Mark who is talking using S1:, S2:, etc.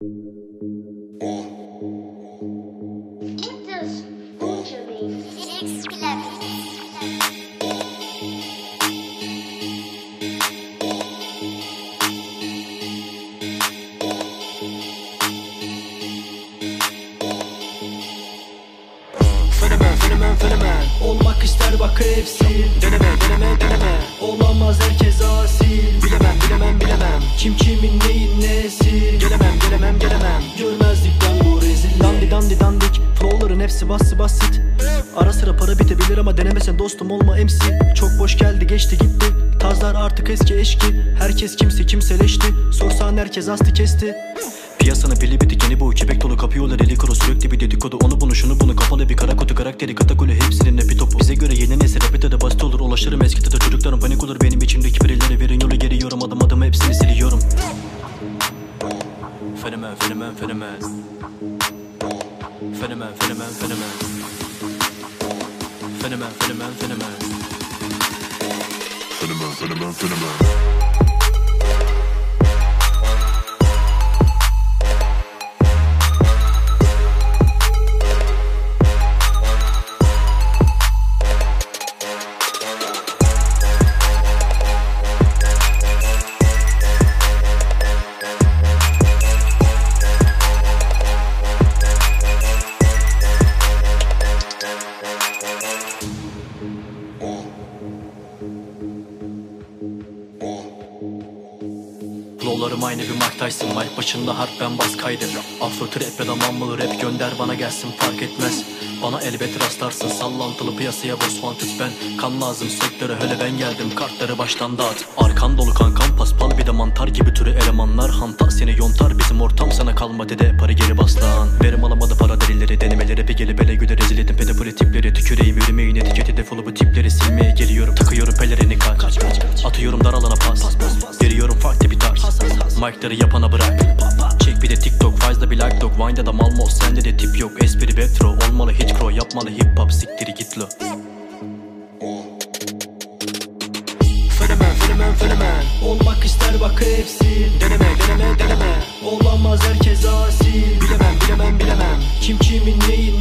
S1: Fenomen olmak ister bak hepsi. Deneme olamaz herkes asil. Bilemem kim kimin neyin nesi. Gelemem görmezdik ben bu rezil. Dandik flowların hepsi basit. Ara sıra para bitebilir ama denemesen dostum olma MC. Çok boş geldi geçti gitti. Tarzlar artık eski eşki. Herkes kimseleşti. Sorsan herkes astı kesti. Piyasanın belli bir dikeni bu, kebek dolu kapıyorlar eli kuru, sürekli bir dedikodu, onu bunu şunu bunu, kapalı bir kara kutu karakteri katakolu, hepsinin epi topu. Bize göre yeni nesil rapete de basit olur, ulaşırım eskide de çocukların panik olur. Benim içimdeki birileri verin yolu, geliyorum adım hepsini siliyorum. Fenomen Flowlarım aynı bir Mike Tyson, mic başında harp ben bas kaydır. Afro trap ya da mammalı rap gönder bana gelsin fark etmez. Bana elbet rastlarsın sallantılı piyasaya boss wanted ben. Kan lazım sektöre hele ben geldim, kartları baştan dağıt. Arkan dolu kankam paspal bir de mantar gibi türü elemanlar. Hanta seni yontar bizim ortam sana kalma dede, parı geri bas lan. Verim alamadı para delilleri, denemeleri bir gelip ele güde rezil edin pedopoli tipleri. Tüküreyim yürümeyin etiketi defolu bu tipleri silmeye geliyorum. Takıyorum pelerini kaç atıyorum dar alana pas. Veriyorum farklı bir tarz, mic'ları yapana bırak. Çek bir de TikTok, fazla bir like dog. Vine'da da mal mos, sende de tip yok. Espri retro, olmalı hit crow, yapmalı hip hop, siktiri git lo. Fenomen olmak ister bak hepsi. Deneme olamaz herkes asil. Bilemem kim kimin neyin